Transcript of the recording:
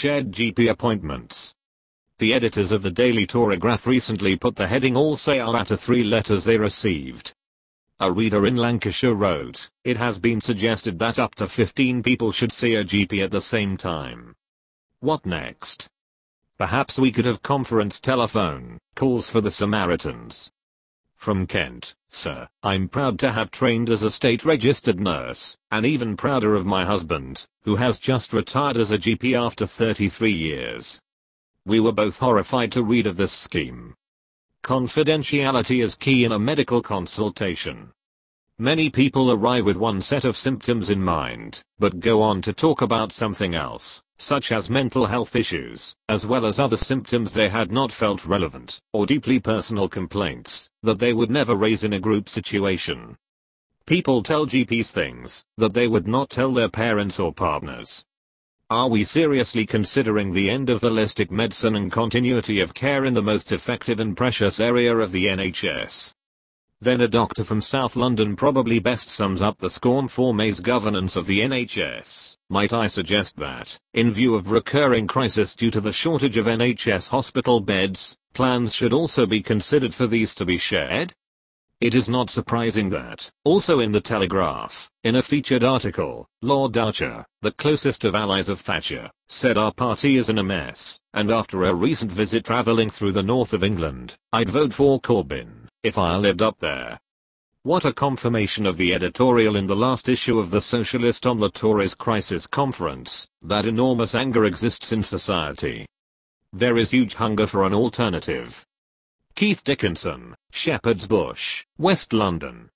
shared GP appointments. The editors of the Daily Telegraph recently put the heading "All say are" at 3 letters they received. A reader in Lancashire wrote, "It has been suggested that up to 15 people should see a GP at the same time. What next? Perhaps we could have conference telephone calls for the Samaritans." From Kent, "Sir, I'm proud to have trained as a state-registered nurse, and even prouder of my husband, who has just retired as a GP after 33 years. We were both horrified to read of this scheme. Confidentiality is key in a medical consultation. Many people arrive with one set of symptoms in mind, but go on to talk about something else, such as mental health issues, as well as other symptoms they had not felt relevant, or deeply personal complaints, that they would never raise in a group situation. People tell GPs things that they would not tell their parents or partners. Are we seriously considering the end of holistic medicine and continuity of care in the most effective and precious area of the NHS? Then a doctor from South London probably best sums up the scorn for May's governance of the NHS. Might I suggest that, in view of recurring crisis due to the shortage of NHS hospital beds, plans should also be considered for these to be shared? It is not surprising that, also in the Telegraph, in a featured article, Lord Archer, the closest of allies of Thatcher, said our party is in a mess, and after a recent visit travelling through the north of England, I'd vote for Corbyn, if I lived up there. What a confirmation of the editorial in the last issue of The Socialist on the Tories Crisis Conference, that enormous anger exists in society. There is huge hunger for an alternative. Keith Dickinson, Shepherd's Bush, West London.